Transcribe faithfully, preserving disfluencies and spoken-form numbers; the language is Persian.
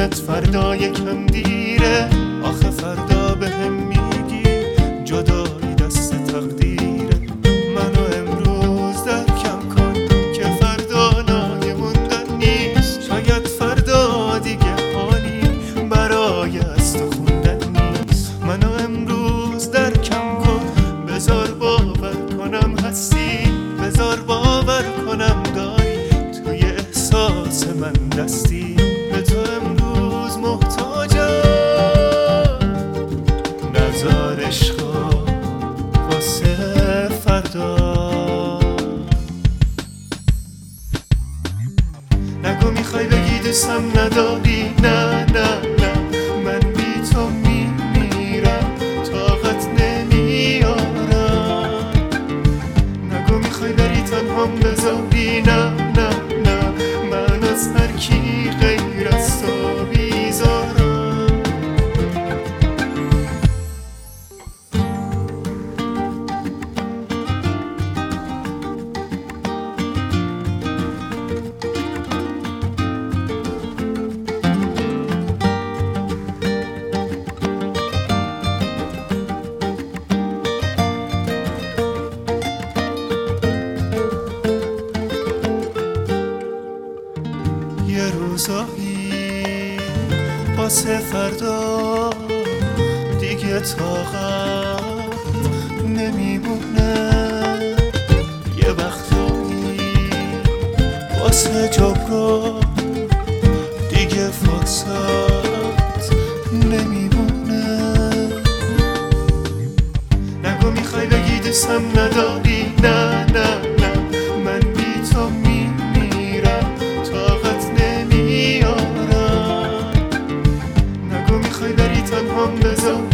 شاید فردا یکم دیره، آخه فردا به هم میگی جدایی دست تقدیره. منو امروز درکم کن که فردا نایه موندن نیست، شاید فردا دیگه حالی برای از تو خوندن نیست. منو امروز درکم کن، بذار باور کنم هستی، بذار باور کنم داری توی احساس من دستی. به تو امروز محتاجم، نذار عشقا واسه فردا. نگو میخوای بگی دوستم نداری، نه نه نه، من بی تو میمیرم، طاقت نمیارم. نگو میخوای بری تنهام بذاری، نه نه نه، من از هر کی غیر از تو بیزارم. یه روزایی واسه فردا دیگه طاقت نمیمونه، یه وقتایی واسه جبران دیگه فرصت نمیمونه. نگو میخوای بگی دوستم نداری، نه نه نه، من بی تو میمیرم، طاقت نمیارم. نگو میخوای بری تنهام بذار